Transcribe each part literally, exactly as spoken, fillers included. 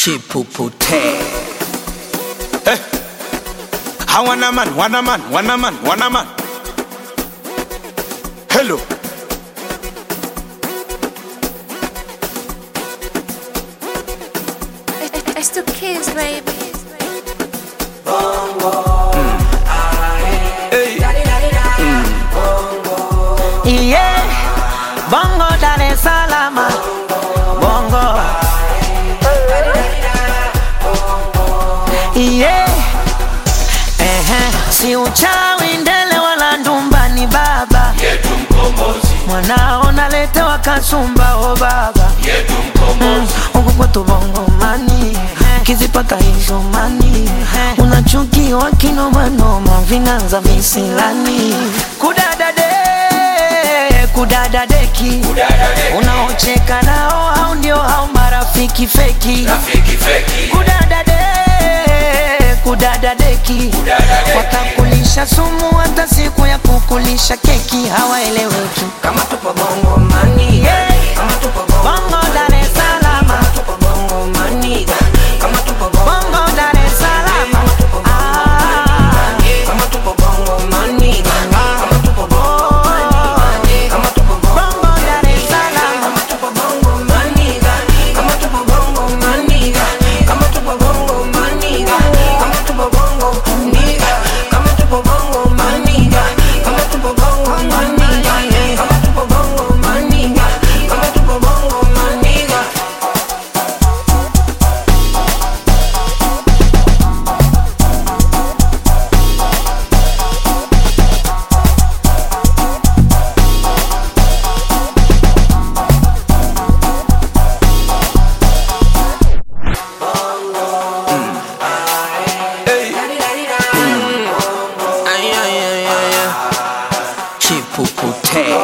Chipupute. Hey. I want a man, want a man, want a man, want a man. Hello. It's the kids, baby. Mm. Hey. Mm. Yeah, Bongo Dar es Salaam, Bongo. Yeah, eh, si uchawi ndele wala ndumba ni baba Yetu mkombozi, mwanao naletewa kasumba o baba yetu mkombozi. Huku kwetu Bongo mani kizipata hizo mani unachukiwa kinomanoma vinanza misilani kudadade kudadadeki unaocheka nao au ndio hao marafiki feki Rafiki feki. kudadade kudadadeki watakulisha sumu hata siku ya kukulisha keki hawaeleweki Kama tupo Bongo mani, yeah. kama tupo Bongo, Bongo Dar es Salaam, kama tupo Bongo mani, kama tupo Bongo, Bongo Dar es Salaam, ah, kama tupo Bongo mani, kama tupo Bongo mani, kama tupo Bongo, Bongo Dar es Salaam, kama tupo Bongo mani, kama tupo Bongo mani, kama tupo Bongo mani, kama tupo Bongo mani, kama tupo Bongo mani, kama tupo Bongo mani, kama tupo Bongo mani, kama tupo Bongo mani. Chipupute.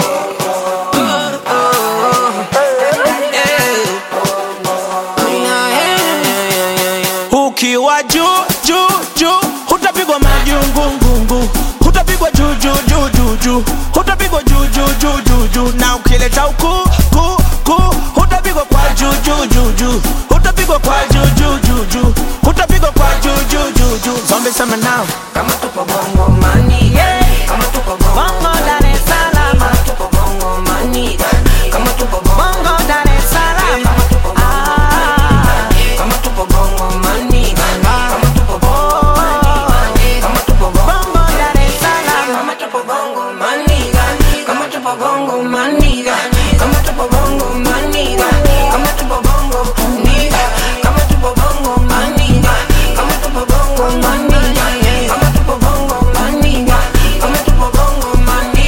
Ukiwa juu juu juu hutapigwa majungungungu, hutapigwa juu juu juu juu juu, hutapigwa juu juu juu juu juu, na ukileta uku ku ku hutapigwa kwa juu juu juu juu, hutapigwa kwa juu juu juu juu, hutapigwa kwa juu juu juu juu. Zombie sema now. Kama tupo Bongo mani, Yeah. kama tupo Bongo, Bongo Dar es Salaam, kama tupo Bongo mani, kama tupo Bongo, Bongo Dar es Salaam, ah, kama tupo Bongo mani, kama tupo Bongo mani, kama tupo Bongo, Bongo Dar es Salaam, kama tupo Bongo mani, kama tupo Bongo mani, kama tupo Bongo mani, kama tupo Bongo mani, kama tupo Bongo mani, kama tupo Bongo mani, kama tupo Bongo mani, kama tupo Bongo mani.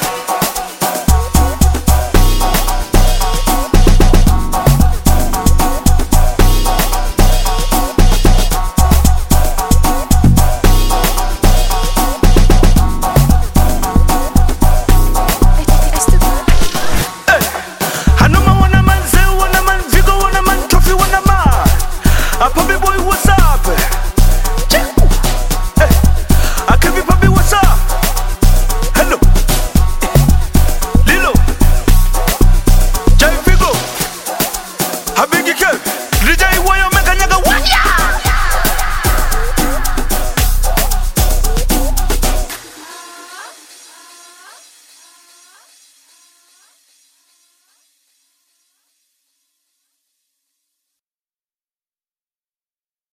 It's the Hanuma wanna man, say wanna man, Vigo wanna man, Trophy wanna man. A puppy boy, what's up?